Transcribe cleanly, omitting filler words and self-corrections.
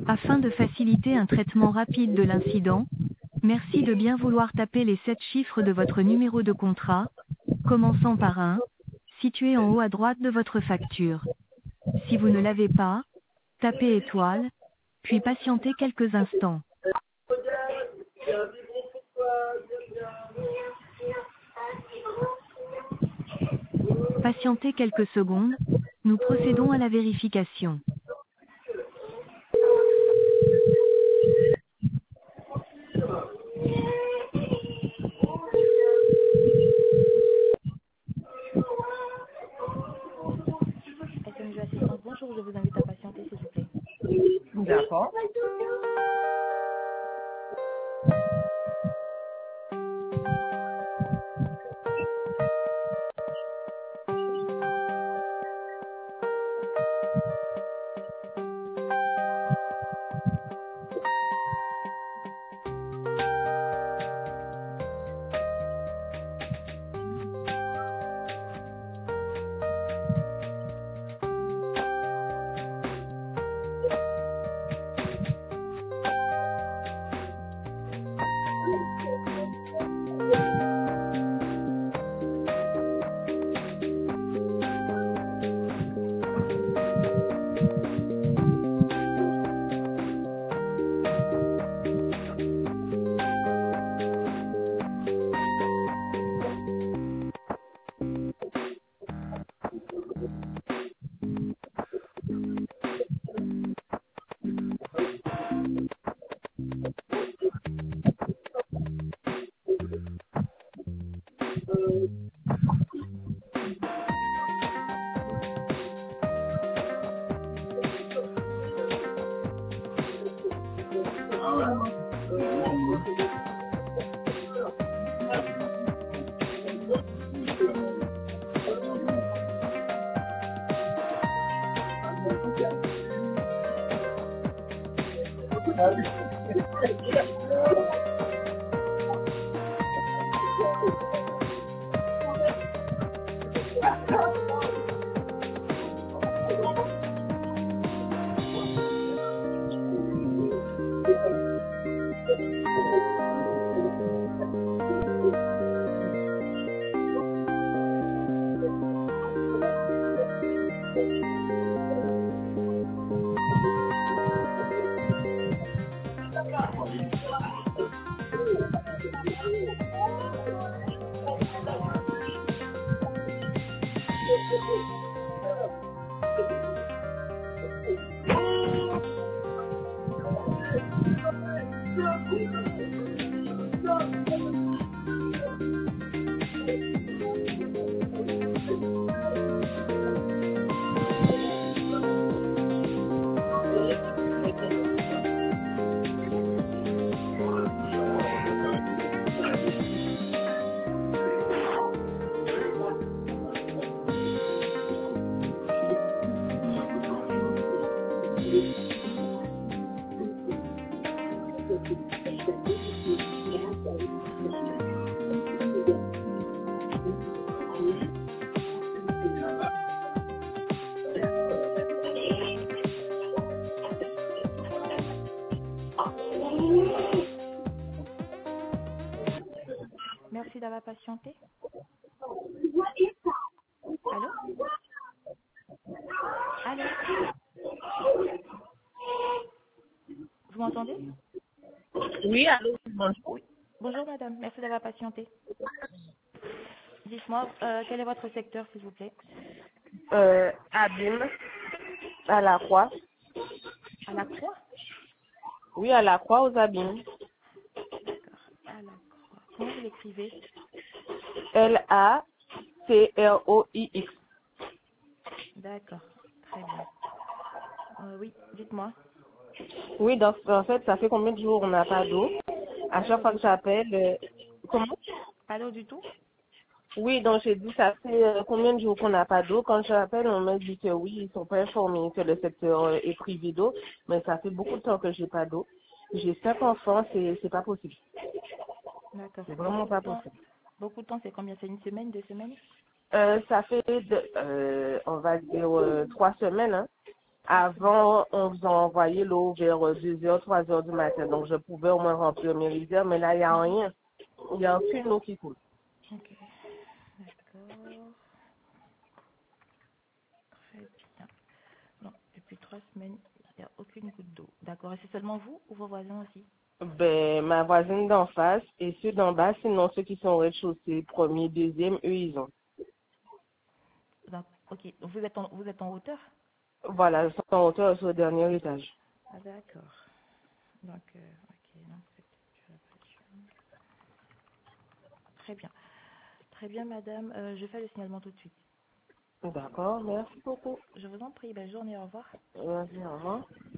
Afin de faciliter un traitement rapide de l'incident, merci de bien vouloir taper les 7 chiffres de votre numéro de contrat, commençant par 1, situé en haut à droite de votre facture. Si vous ne l'avez pas, tapez étoile, puis patientez quelques instants. Patientez quelques secondes, nous procédons à la vérification. SMG Assistance, bonjour, je vous invite à patienter s'il vous plaît. D'accord. Merci d'avoir patienté. Allô? Allô? Vous m'entendez? Oui, allô, bonjour. Oui. Bonjour madame, merci d'avoir patienté. Dites-moi, quel est votre secteur s'il vous plaît? Abîme, à la croix. À la croix? Oui, à la croix aux abîmes. D'accord, à la croix. Comment vous l'écrivez? LACROIX. D'accord, très bien. Oui, dites-moi. Oui, donc en fait, ça fait combien de jours on n'a pas d'eau? À Pas chaque d'eau fois du que tout? j'appelle, comment? Pas d'eau du tout? Oui, donc j'ai dit ça fait combien de jours qu'on n'a pas d'eau. Quand j'appelle, on me dit que oui, ils sont pas informés que le secteur est privé d'eau, mais ça fait beaucoup de temps que j'ai pas d'eau. J'ai 5 enfants, c'est pas possible. D'accord. C'est vraiment pas possible. Beaucoup de temps, c'est combien? C'est une semaine, 2 semaines? Ça fait, on va dire, 3 semaines, hein. Avant, on vous a envoyé l'eau vers 2h, 3h du matin. Donc, je pouvais au moins remplir mes rivières, mais là, il n'y a rien. Il n'y a aucune eau qui coule. Ok, d'accord. Très bien. Non, depuis 3 semaines, il n'y a aucune goutte d'eau. D'accord, et c'est seulement vous ou vos voisins aussi? Ben, ma voisine d'en face et ceux d'en bas, sinon ceux qui sont au rez-de-chaussée, premier, deuxième, eux, ils ont. Ok, donc vous êtes en hauteur? Voilà, ils sont en hauteur sur le dernier étage. Ah, d'accord. Donc, ok, donc très bien. Très bien, madame. Je fais le signalement tout de suite. D'accord, merci beaucoup. Je vous en prie, belle journée, au revoir. Merci, au revoir.